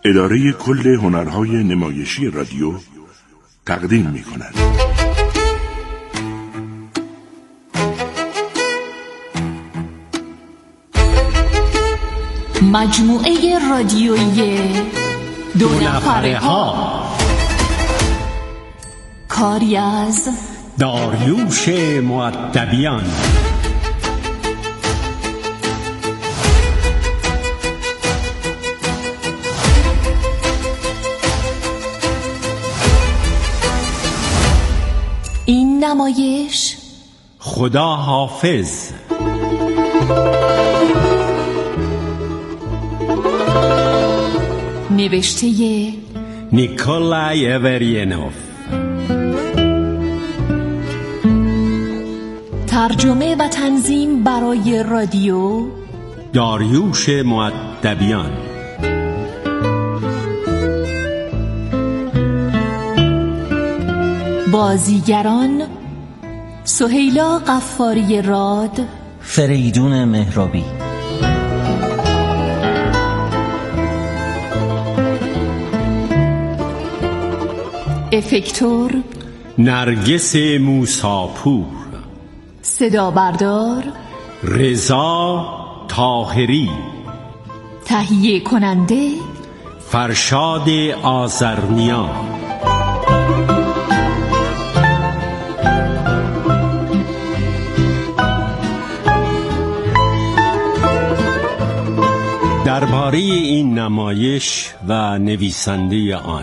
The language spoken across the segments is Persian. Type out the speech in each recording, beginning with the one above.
اداره کل هنرهای نمایشی رادیو تقدیم می‌کند. مجموعه رادیویی دو نفره ها، کاری از داریوش مؤدبیان. این نمایش خدا حافظ. نوشته نیکولای اورینوف، ترجمه و تنظیم برای رادیو داریوش مؤدبیان. بازیگران: سهیلا غفاری راد، فریدون مهرابی. افکتور: نرگس موساپور. صدا بردار: رضا طاهری. تهیه کننده: فرشاد آذرنیا. درباره این نمایش و نویسنده آن.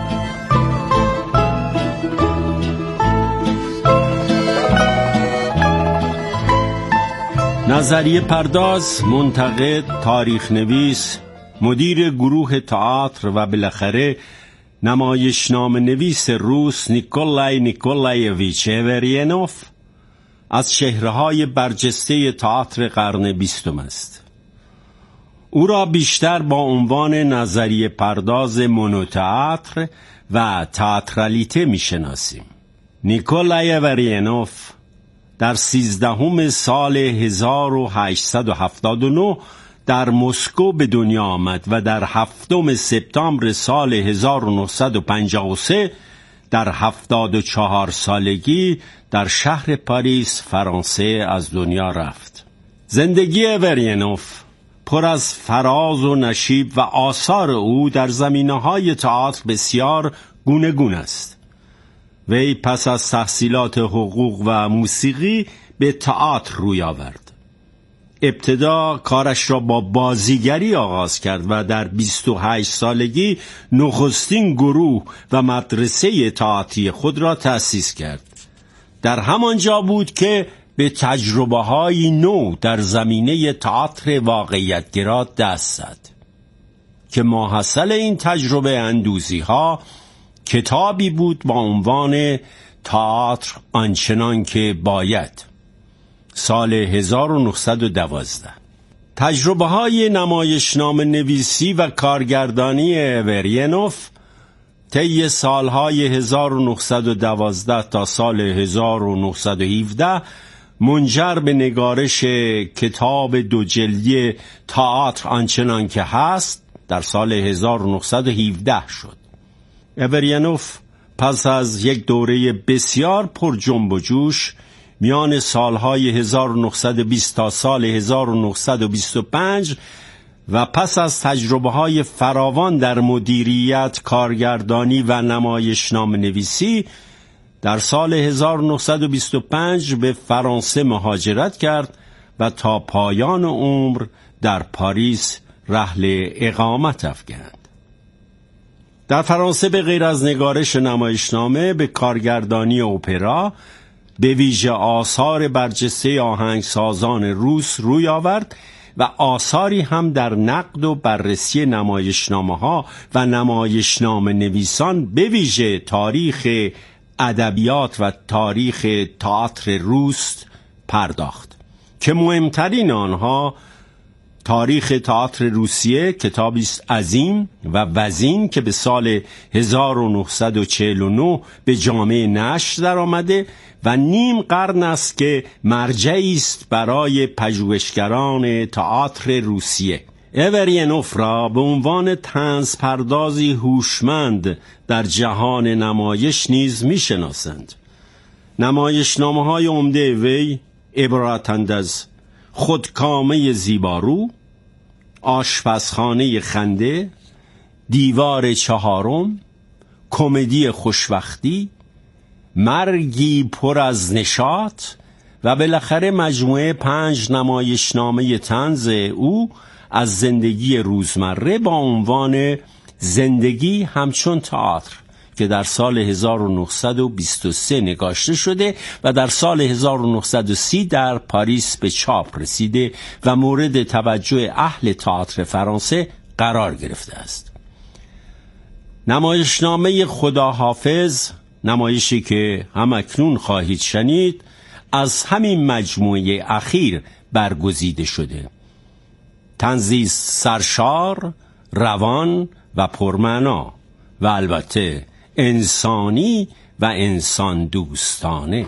نظریه پرداز، منتقد، تاریخ نویس، مدیر گروه تئاتر و بالاخره نمایشنامه نویس روس نیکولای نیکولایویچ اورینوف از چهره‌های برجسته تئاتر قرن 20 است. او را بیشتر با عنوان نظریه پرداز مونوتئاتر و تئاترالیته می‌شناسیم. نیکولای اورینوف در 13 سال 1879 در مسکو به دنیا آمد و در 7 سپتامبر سال 1953 در 74 سالگی در شهر پاریس، فرانسه از دنیا رفت. زندگی اورینوف پر از فراز و نشیب و آثار او در زمینه‌های تئاتر بسیار گوناگون است. وی پس از تحصیلات حقوق و موسیقی به تئاتر روی آورد. ابتدا کارش را با بازیگری آغاز کرد و در 28 سالگی نخستین گروه و مدرسه تئاتری خود را تأسیس کرد. در همانجا بود که به تجربه‌های نو در زمینه تئاتر واقعیت‌گرا دست زد که ماحصل این تجربه اندوزی‌ها کتابی بود با عنوان تئاتر آنچنان که باید، سال 1912. تجربه‌های نمایشنامه نویسی و کارگردانی اورینوف طی سالهای 1912 تا سال 1917 منجر به نگارش کتاب 2 جلدی تئاتر آنچنان که هست در سال 1917 شد. اورینوف پس از یک دوره بسیار پر جنب و جوش میان سالهای 1920 تا سال 1925 و پس از تجربه‌های فراوان در مدیریت، کارگردانی و نمایشنامه نویسی در سال 1925 به فرانسه مهاجرت کرد و تا پایان عمر در پاریس رحل اقامت افکند. در فرانسه به غیر از نگارش نمایشنامه به کارگردانی اپرا، به ویژه آثار برجسته آهنگسازان روس روی آورد و آثاری هم در نقد و بررسی نمایشنامه‌ها و نمایشنامه نویسان، به ویژه تاریخ ادبیات و تاریخ تئاتر روس پرداخت که مهمترین آنها تاریخ تئاتر روسیه، کتابی است عظیم و وزین که به سال 1949 به جامعه نشر در آمده و نیم قرن است که مرجعی است برای پژوهشگران تئاتر روسیه اورینوف را به عنوان طنز پردازی هوشمند در جهان نمایش نیز می‌شناسند. نمایشنامه‌های عمده وی عبارتند از خودکامه زیبارو، آشپزخانه خنده، دیوار چهارم، کمدی خوشوقتی، مرگی پر از نشاط و بالاخره مجموعه 5 نمایشنامه طنز او از زندگی روزمره با عنوان زندگی همچون تئاتر که در سال 1923 نگاشته شده و در سال 1930 در پاریس به چاپ رسیده و مورد توجه اهل تئاتر فرانسه قرار گرفته است. نمایشنامه خداحافظ، نمایشی که همکنون خواهید شنید، از همین مجموعه اخیر برگزیده شده. طنزی سرشار، روان و پرمعنا و البته انسانی و انسان دوستانه.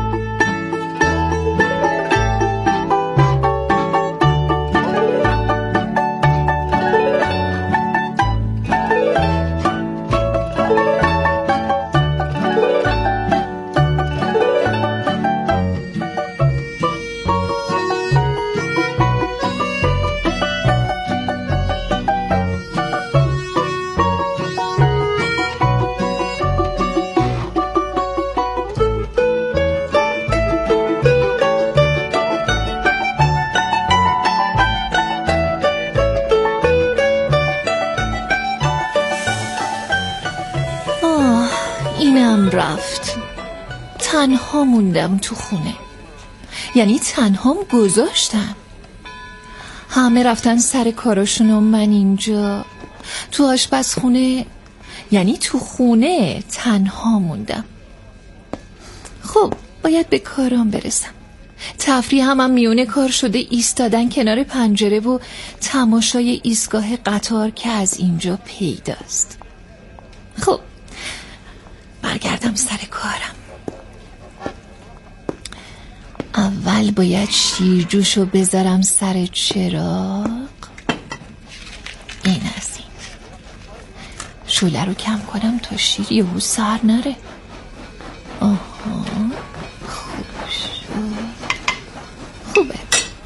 اینم رفت. تنها موندم تو خونه، یعنی تنهام گذاشتم. همه رفتن سر کاراشون و من اینجا تو آشپزخونه، یعنی تو خونه تنها موندم. خب باید به کارام برسم. تفریح هم میونه کار شده ایستادن کنار پنجره و تماشای ایستگاه قطار که از اینجا پیداست. خب برگردم سر کارم. اول باید شیرجوشو بذارم سر چراغ. این از این. شعله رو کم کنم تا شیر یهو سر نره. آها خوب شد. خوبه.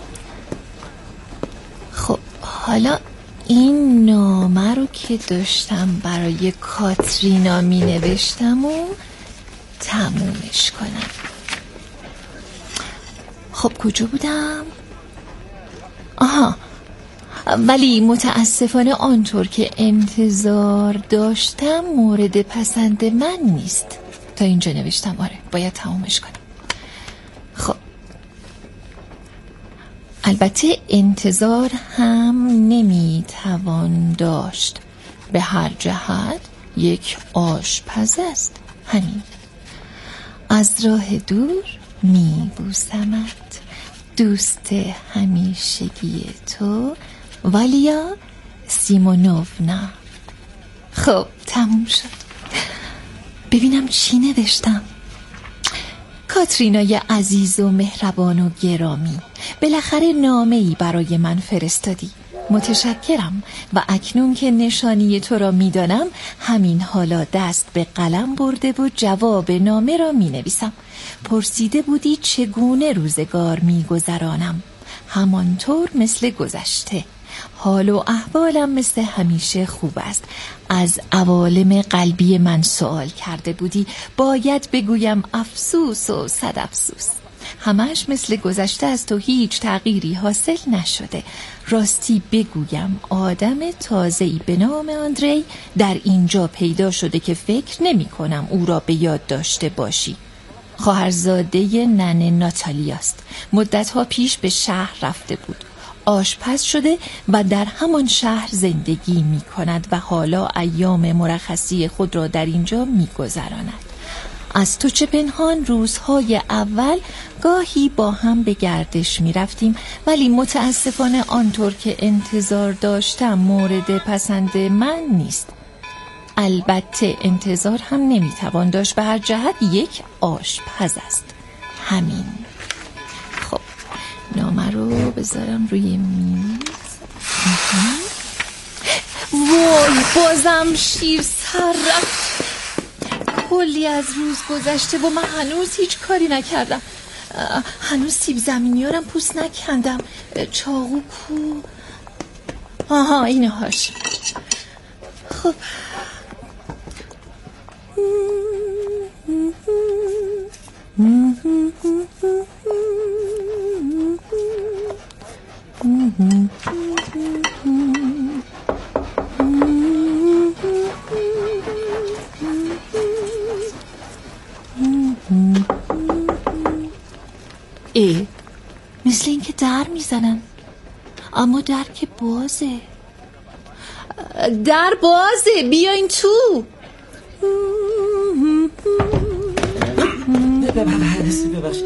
خب حالا این نامه رو که داشتم برای کاترینا می نوشتم و تمومش کنم. خب کجا بودم؟ آها، ولی متاسفانه آنطور که انتظار داشتم مورد پسند من نیست. تا اینجا نوشتم. آره باید تمومش کنم. خب البته انتظار هم نمیتوان داشت. به هر جهت یک آشپز است. همین. از راه دور میبوسمت، دوست همیشگی تو، والیا سیمونوونا. خب تموم شد. ببینم چی نوشتم. کاترینای عزیز و مهربان و گرامی، بالاخره نامه‌ای برای من فرستادی. متشکرم و اکنون که نشانی تو را میدانم همین حالا دست به قلم برده و جواب نامه را می نویسم. پرسیده بودی چگونه روزگار می گذرانم. همانطور مثل گذشته. حال و احوالم مثل همیشه خوب است. از عوالم قلبی من سوال کرده بودی. باید بگویم افسوس و صد افسوس. همش مثل گذشته است و هیچ تغییری حاصل نشده. راستی بگویم آدم تازه‌ای به نام آندری در اینجا پیدا شده که فکر نمی کنم او را به یاد داشته باشی. خواهرزاده ننه ناتالیاست. مدتها پیش به شهر رفته بود. آشپز شده و در همان شهر زندگی می کند و حالا ایام مرخصی خود را در اینجا می گذراند. از تو چه پنهان روزهای اول گاهی با هم به گردش می رفتیم، ولی متاسفانه آنطور که انتظار داشتم مورد پسند من نیست. البته انتظار هم نمی توان داشت. به هر جهت یک آشپز است. همین. خب نامه رو بذارم روی میز. وای بازم شیر سر رفت. کلی از روز گذشته و من هنوز هیچ کاری نکردم. هنوز سیب زمینیارم پوست نکندم. چاقو کو؟ آها اینهاش. خب مثل این که در میزنن، اما در که بازه. در بازه، بیاین تو. ببخشید.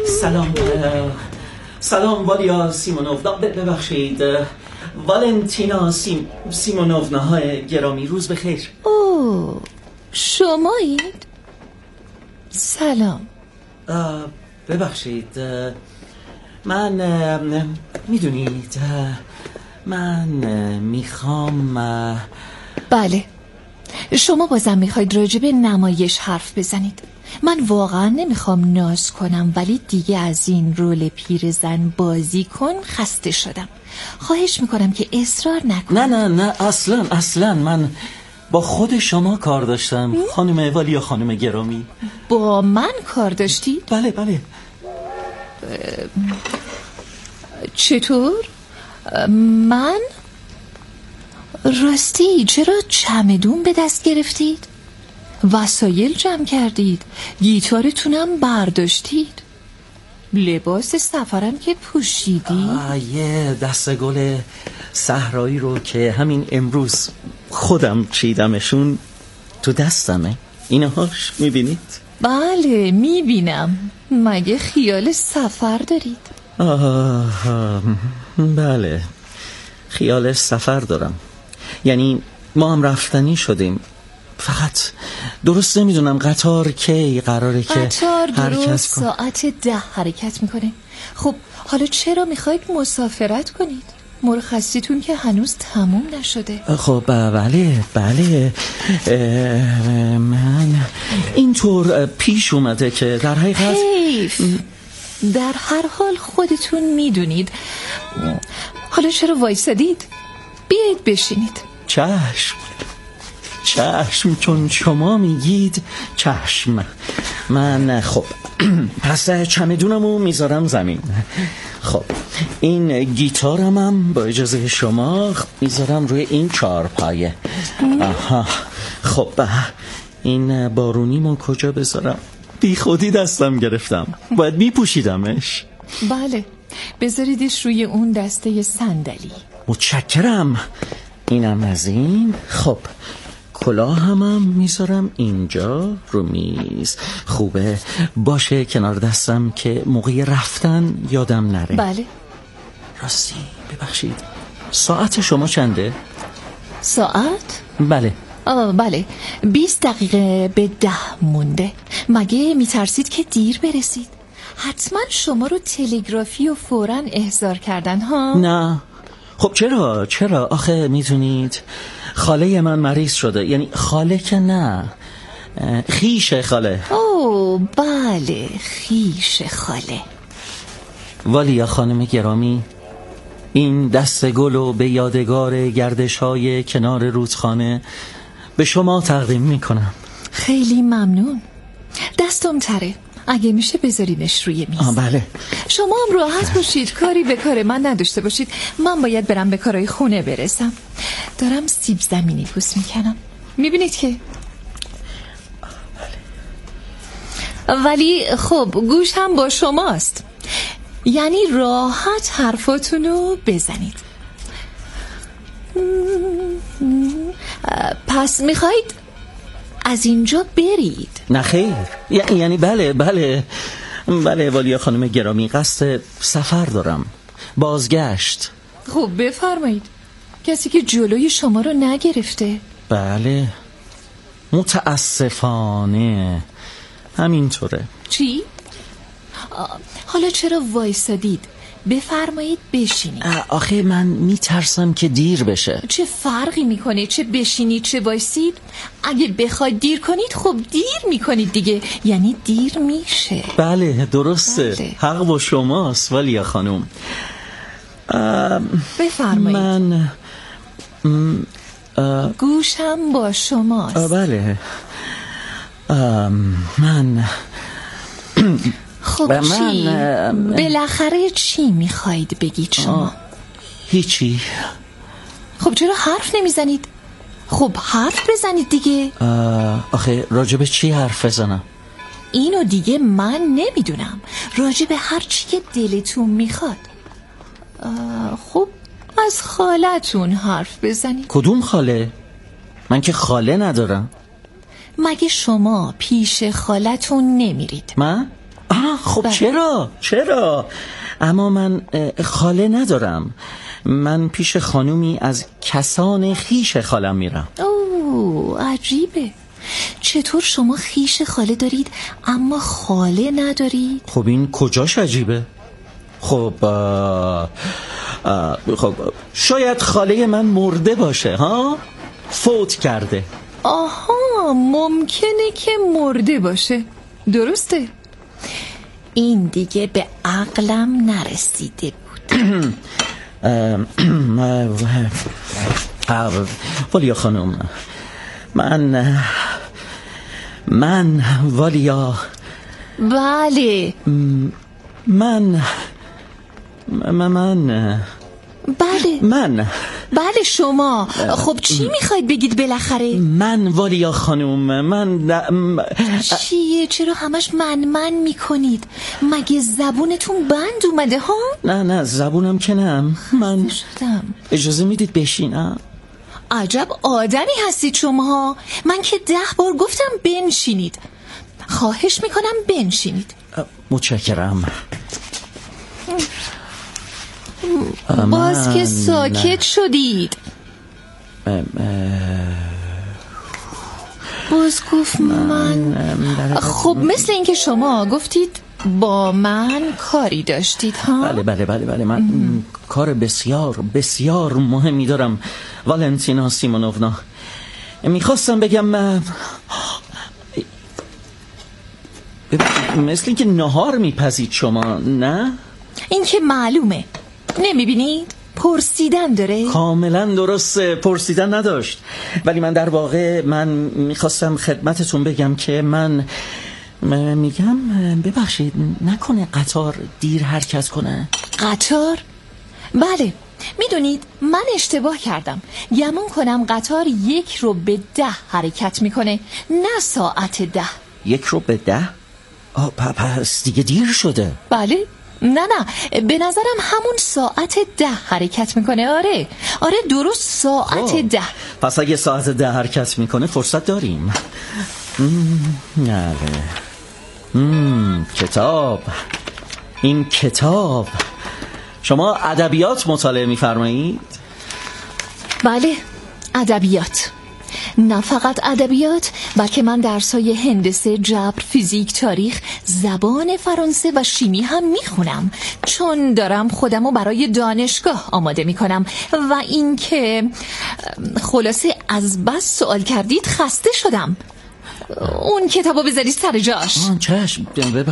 سلام والیا سیمونوف. ببخشید والنتینا سیمونوفنا گرامی، روز بخیر. اوه شمایید؟ سلام. ببخشید من میدونید من میخوام. بله شما بازم میخواید راجع به نمایش حرف بزنید. من واقعا نمیخوام ناز کنم، ولی دیگه از این رول پیرزن بازی کن خسته شدم. خواهش میکنم که اصرار نکن. نه اصلا من با خود شما کار داشتم خانم والیا خانم گرامی. با من کار داشتید؟ بله. چطور؟ من؟ راستی چرا چمدون به دست گرفتید؟ وسایل جمع کردید؟ گیتارتونم برداشتید؟ لباس سفرم که پوشیدی؟ یه دسته گل صحرایی رو که همین امروز خودم چیدمشون تو دستمه. اینهاش میبینید؟ بله میبینم. مگه خیال سفر دارید؟ بله خیال سفر دارم. یعنی ما هم رفتنی شدیم. فقط درست نمیدونم قطار کی قراره که قطار درست ساعت 10 حرکت میکنه. خب حالا چرا میخواید مسافرت کنید؟ مرخصیتون که هنوز تموم نشده. خب بله من اینطور پیش اومده که در حقیقت حیف. در هر حال خودتون میدونید. حالا چرا وایسادید؟ بیایید بشینید. چشم چون شما میگید چشم. من خب پس چمدونمو میذارم زمین. خب این گیتارم هم با اجازه شما میذارم روی این چهارپایه. خب این بارونیمو کجا بذارم؟ بی خودی دستم گرفتم، باید میپوشیدمش. بله بذاریدش روی اون دسته صندلی. متشکرم. اینم از این. خب کلاه هم میذارم اینجا رو میز. خوبه باشه کنار دستم که موقع رفتن یادم نره. بله. راستی ببخشید ساعت شما چنده؟ ساعت؟ بله. بله 20 دقیقه به 10 مونده. مگه میترسید که دیر برسید؟ حتما شما رو تلگرافی و فوراً احضار کردن ها؟ نه. خب چرا آخه میدونید خاله من مریض شده. یعنی خاله که نه، خیش خاله. اوه بله خیش خاله. والیا خانم گرامی، این دسته گلو به یادگار گردش‌های کنار رودخانه به شما تقدیم میکنم. خیلی ممنون. دستم تره، اگه میشه بذاریمش روی میز. بله. شما هم راحت باشید، کاری به کار من نداشته باشید. من باید برم به کارهای خونه برسم. دارم سیب زمینی پوست میکنم، میبینید که. ولی خب گوش هم با شماست، یعنی راحت حرفاتونو بزنید. پس میخواید از اینجا برید؟ نه خیر. یعنی بله والیا خانم گرامی، قصد سفر دارم، بازگشت. خب بفرمایید. کسی که جلوی شما رو نگرفته؟ بله متاسفانه همینطوره. چی؟ حالا چرا وایسادید؟ بفرمایید بشینید. آخه من میترسم که دیر بشه. چه فرقی میکنه چه بشینید چه وایسید؟ اگه بخواید دیر کنید خب دیر میکنید دیگه، یعنی دیر میشه. بله درسته. بله. حق با شماست والیا خانم. بفرمایید. من گوشم با شماست. بله. من خب چی؟ بالاخره چی میخواید بگید شما؟ هیچی. خب چرا حرف نمیزنید؟ خب حرف بزنید دیگه. آخه راجب چی حرف بزنم؟ اینو دیگه من نمیدونم، راجب هر چی که دلتون میخواد. خب از خالتون حرف بزنید. کدوم خاله؟ من که خاله ندارم. مگه شما پیش خالتون نمیرید؟ من؟ خب بله. چرا؟ اما من خاله ندارم. من پیش خانومی از کسان خیش خالم میرم. اوه عجیبه. چطور شما خیش خاله دارید اما خاله ندارید؟ خب این کجاش عجیبه؟ خب شاید خاله من مرده باشه ها؟ فوت کرده. آها ممکنه که مرده باشه. درسته. این دیگه به عقلم نرسیده بود. والیا خانم، من والیا. بله. بله شما. خب چی میخواید بگید بالاخره؟ من والیا خانم، چیه؟ چرا همش من میکنید؟ مگه زبونتون بند اومده ها؟ نه زبونم که نه. من شدم. اجازه میدید بشینم؟ عجب آدمی هستید شما. من که 10 بار گفتم بنشینید. خواهش میکنم بنشینید. متشکرم. باز که ساکت شدید. باز گفت من. خب مثل اینکه شما گفتید با من کاری داشتید ها؟ بله من کار بسیار مهمی دارم والنتینا سیمونونا. میخواستم بگم مثل اینکه نهار میپزید شما، نه؟ این که معلومه. نمیبینید؟ پرسیدن داره؟ کاملا درسته، پرسیدن نداشت. ولی من در واقع میخواستم خدمتتون بگم که من میگم ببخشید نکنه قطار دیر حرکت کنه. قطار؟ بله. میدونید من اشتباه کردم. گمون کنم قطار 9:50 حرکت میکنه، نه ساعت 10. 9:50؟ پس دیگه دیر شده. بله. نه به نظرم همون ساعت 10 حرکت میکنه. آره درست ساعت 10. پس اگه ساعت 10 حرکت میکنه فرصت داریم. کتاب. این کتاب. شما ادبیات مطالعه میفرمایید؟ بله ادبیات. نه فقط ادبیات، بلکه من درسای هندسه، جبر، فیزیک، تاریخ، زبان فرانسه و شیمی هم میخونم، چون دارم خودمو برای دانشگاه آماده میکنم. و اینکه خلاصه از بس سوال کردید خسته شدم. اون کتابو بذارید سر جاش. چشم.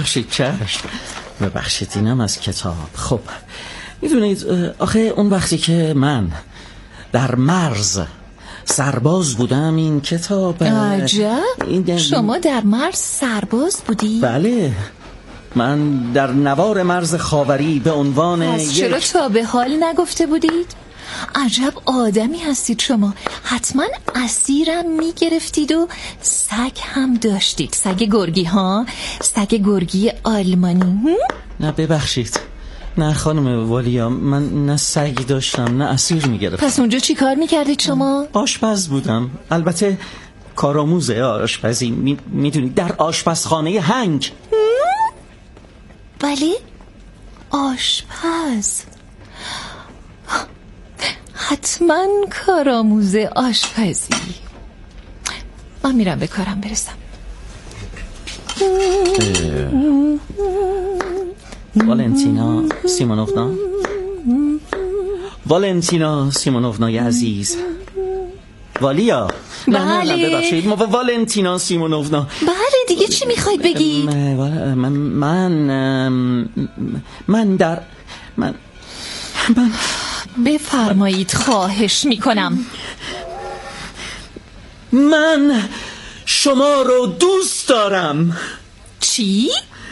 ببخشید اینم از کتاب. خب میدونید آخه اون وقتی که من در مرز سرباز بودم این کتاب. عجب. شما در مرز سرباز بودی؟ بله من در نوار مرز خاوری به عنوان پس چرا تا به حال نگفته بودید؟ عجب آدمی هستید شما. حتما اسیرم میگرفتید و سگ هم داشتید. سگ گرگی ها؟ سگ گرگی آلمانی. نه ببخشید. نه خانم والیا، من نه سگ داشتم نه اسیر میگرفتم. پس اونجا چی کار میکردید شما؟ آشپز بودم. البته کارآموز آشپزی. میدونید در آشپزخانه هنگ. بله آشپز. حتما کارآموز آشپزی. من میرم به کارم برسم. والنتینا سیمونوفنا، والنتینا سیمونوفنای عزیز. والیا. بله. ببخشید. والنتینا سیمونوفنا. بله دیگه چی میخواید بگید؟ من بفرمایید، خواهش میکنم. من شما رو دوست دارم. چی؟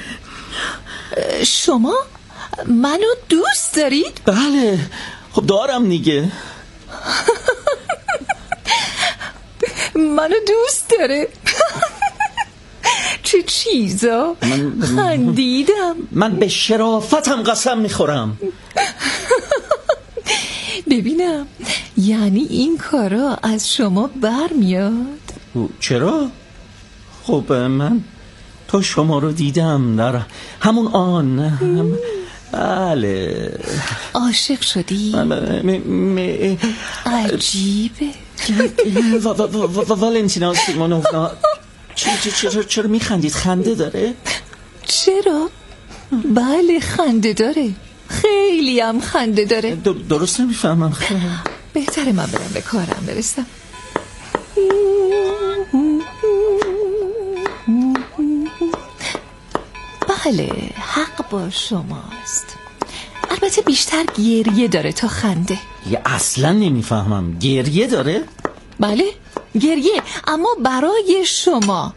شما منو دوست دارید؟ بله خب دارم دیگه. منو دوست داره؟ چه چیزا؟ خندیدم. من به شرافتم قسم میخورم. ببینم یعنی این کارا از شما برمیاد؟ چرا؟ خب من تو شما رو دیدم در همون آن. بله. عاشق شدی؟ عجیبه. والنتینا سیمونوفنا چرا میخندید؟ خنده داره؟ چرا؟ بله خنده داره، خیلی هم خنده داره. درست نمیفهمم. بهتره من برم به کارم برسم. بله حق با شماست، البته بیشتر گریه داره تا خنده. یه اصلا نمیفهمم. گریه داره؟ بله گریه، اما برای شما.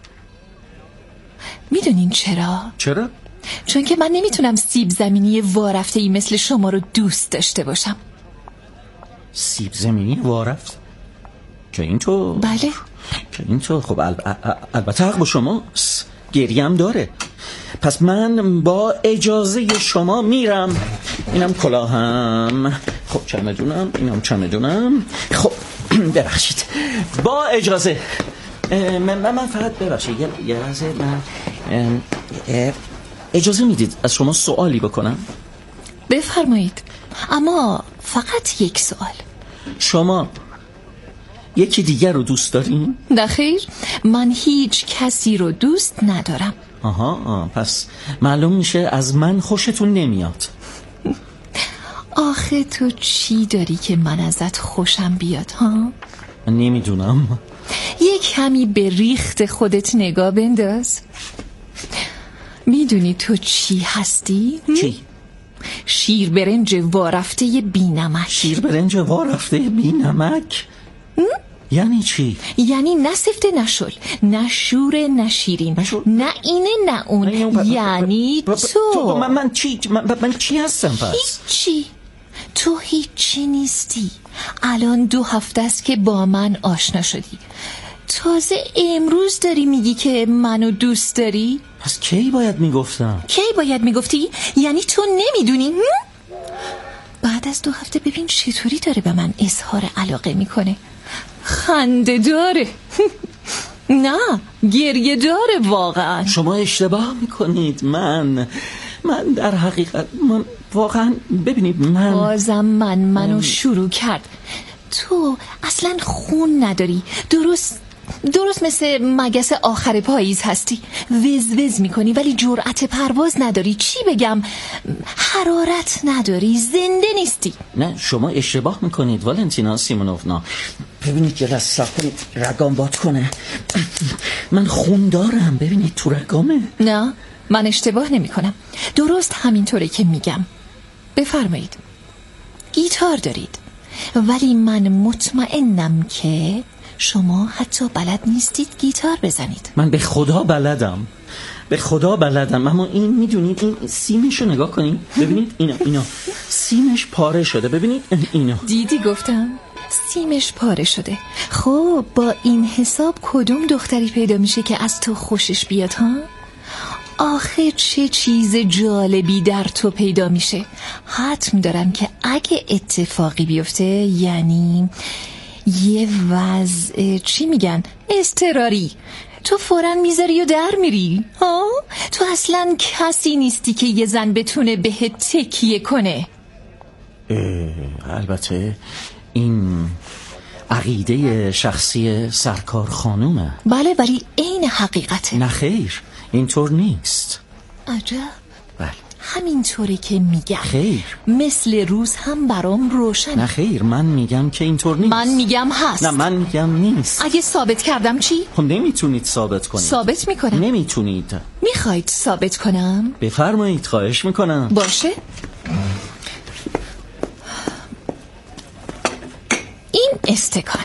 میدونین چرا؟ چرا؟ چون که من نمیتونم سیب زمینی وارفته‌ای مثل شما رو دوست داشته باشم. سیب زمینی وارفت؟ که این تو؟ بله که این تو. خب البته حق با شماست، گریه هم داره. پس من با اجازه شما میرم. اینم کلاهم. خب چمدونم، اینم چمدونم. خب ببخشید با اجازه. من فقط ببخشید یه لحظه. من اجازه میدید از شما سوالی بکنم؟ بفرمایید، اما فقط یک سوال. شما یکی دیگر رو دوست دارین؟ نخیر، من هیچ کسی رو دوست ندارم. آها پس معلوم میشه از من خوشتون نمیاد. آخه تو چی داری که من ازت خوشم بیاد ها؟ نمیدونم. یک کمی به ریخت خودت نگاه بنداز. میدونی تو چی هستی؟ چی؟ شیر برنج وارفته بی نمک. شیر برنج وارفته بی نمک؟ یعنی چی؟ یعنی نه سفته نه شل، نه شوره نه شیرین، نه اینه نه اون. یعنی تو من چی هستم پس؟ هیچی. تو هیچی نیستی. الان 2 هفته است که با من آشنا شدی، تازه امروز داری میگی که منو دوست داری؟ پس کی باید میگفتم؟ کی باید میگفتی؟ یعنی تو نمیدونی؟ بعد از 2 هفته ببین چطوری داره به من اظهار علاقه میکنه. خنده داره. نه گریه داره واقعا. شما اشتباه میکنید. من در حقیقت من واقعا ببینید بازم منو شروع کرد. تو اصلا خون نداری، درست مثل مگس آخر پاییز هستی. وز میکنی ولی جرأت پرواز نداری. چی بگم؟ حرارت نداری، زنده نیستی. نه شما اشتباه میکنید والنتینا سیمونوفنا. ببینید یه لحظه صبر کنید رگام باد کنه. من خون دارم، ببینید تو رگامه. نه من اشتباه نمی کنم، درست همینطوره که میگم. بفرمایید. گیتار دارید ولی من مطمئنم که شما حتی بلد نیستید گیتار بزنید. من به خدا بلدم، اما این میدونید این سیمشو نگاه کنید. ببینید اینا سیمش پاره شده. ببینید اینا. دیدی گفتم سیمش پاره شده. خب با این حساب کدوم دختری پیدا میشه که از تو خوشش بیاد ها؟ آخه چه چیز جالبی در تو پیدا میشه. حتم دارم که اگه اتفاقی بیفته، یعنی یه وضع چی میگن اضطراری، تو فوراً میذاری و در میری ها؟ تو اصلا کسی نیستی که یه زن بتونه بهت تکیه کنه. البته این عقیده شخصی سرکار خانومه. بله ولی این حقیقته. نه خیر اینطور نیست. عجب. بله همینطوری که میگم. خیر. مثل روز هم برام روشنه. نه خیر، من میگم که اینطور نیست. من میگم هست. نه من میگم نیست. اگه ثابت کردم چی؟ خب نمیتونید ثابت کنید. ثابت میکنم. نمیتونید. میخواید ثابت کنم؟ بفرمایید، خواهش میکنم. باشه. این استکان.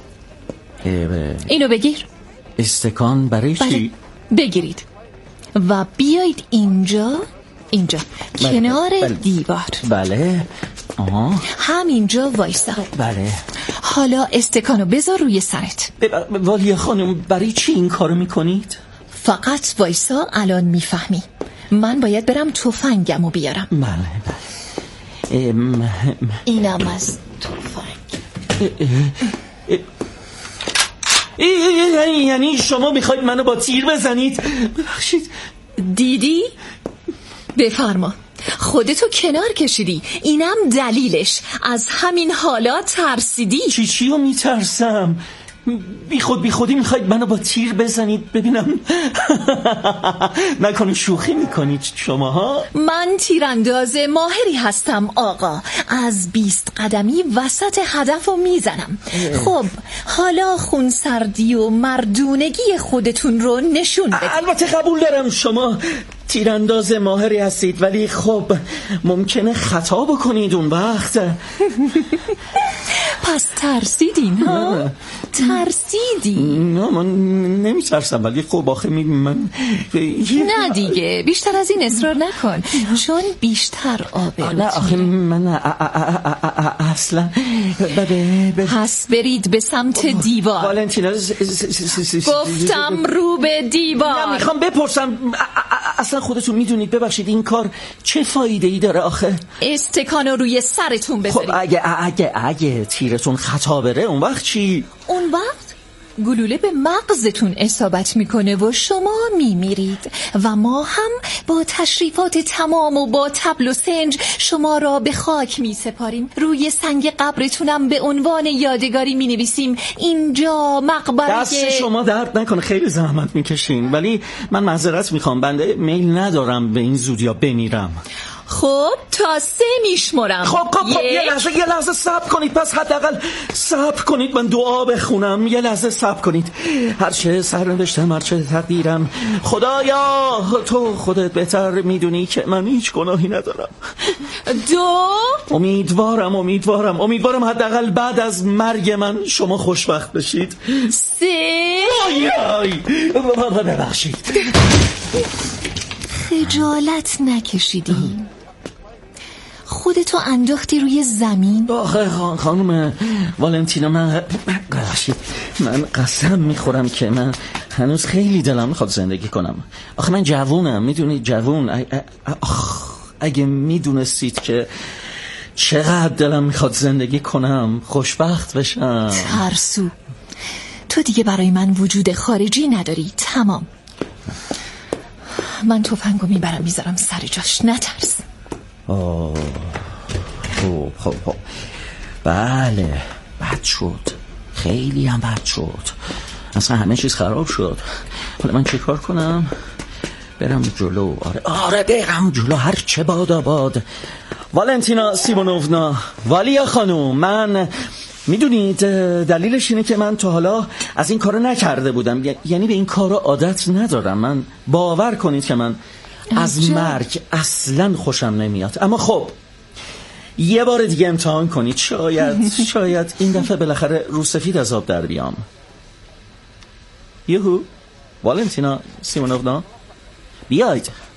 اینو بگیر. استکان برای چی؟ بگیرید و بیایید اینجا کنار دیوار. بله. آها. همینجا وایسا. بله. حالا استکانو بذار روی سرت. والیه خانم، برای چی این کارو میکنید؟ فقط وایسا، الان میفهمی. من باید برم تفنگمو بیارم. بله. اینم از تفنگ. یعنی شما میخواید منو با تیر بزنید؟ ببخشید. دیدی؟ بفرما. خودتو کنار کشیدی. اینم دلیلش. از همین حالا ترسیدی. چیو میترسم؟ بی خودی میخواید منو با تیر بزنید؟ ببینم. نکنه شوخی میکنید شماها؟ من تیرانداز ماهری هستم آقا. از 20 قدمی وسط هدفو میزنم. خب حالا خونسردی و مردونگی خودتون رو نشون بدید. البته قبول دارم شما تیرانداز ماهری هستید، ولی خب ممکنه خطا بکنید اون وقت. پس ترسیدین ها؟ ترسیدی؟ نه من نمیترسم، ولی خب آخه من نه دیگه، بیشتر از این اصرار نکن، چون بیشتر آبروت. نه آخه من اصلا پس برید به سمت دیوار. والنتینا گفتم رو به دیوار. نه میخوام بپرسم، اصلا خودتون میدونید ببخشید این کار چه فایده ای داره آخه؟ استکانو روی سرتون بذارید. خب اگه تیرتون خطا بره اون وقت چی؟ اون وقت گلوله به مغزتون اصابت میکنه و شما میمیرید و ما هم با تشریفات تمام و با طبل و سنج شما را به خاک میسپاریم. روی سنگ قبرتونم به عنوان یادگاری مینویسیم اینجا مقبره. دست شما درد نکنه، خیلی زحمت میکشین، ولی من معذرت میخوام، بنده میل ندارم به این زودیا بمیرم. خب تا 3 میشمرم. خب یه لحظه صبر کنید. پس حداقل صبر کنید من دعا بخونم. یه لحظه صبر کنید. هرچه سرنوشتم، هرچه تقدیرم، خدایا تو خودت بهتر میدونی که من هیچ گناهی ندارم. 2 امیدوارم حداقل بعد از مرگ من شما خوشبخت بشید. 3 ببخشید. خجالت نکشیدی؟ خودتو انداختی روی زمین. آخه خانم والنتینا، من قسم میخورم که من هنوز خیلی دلم میخواد زندگی کنم. آخه من جوونم، میدونید، جوون. اگه میدونستید که چقدر دلم میخواد زندگی کنم، خوشبخت بشم. ترسو، تو دیگه برای من وجود خارجی نداری. تمام. من تفنگو میذارم سر جاش، نترس. خب بله، بد شد، خیلی هم بد شد، اصلا همه چیز خراب شد. حالا من چه کار کنم؟ برم جلو؟ آره برم جلو، هر چه باد آباد. والنتینا سیمونوونا، والیا خانوم، من میدونید دلیلش اینه که من تا حالا از این کارو نکرده بودم، یعنی به این کارو عادت ندارم. من باور کنید که من از مرگ اصلا خوشم نمیاد. اما خب یه بار دیگه امتحان کنید، شاید این دفعه بالاخره روسفید از آب در بیام. یهو والنتینا سیمونوونا، بیاید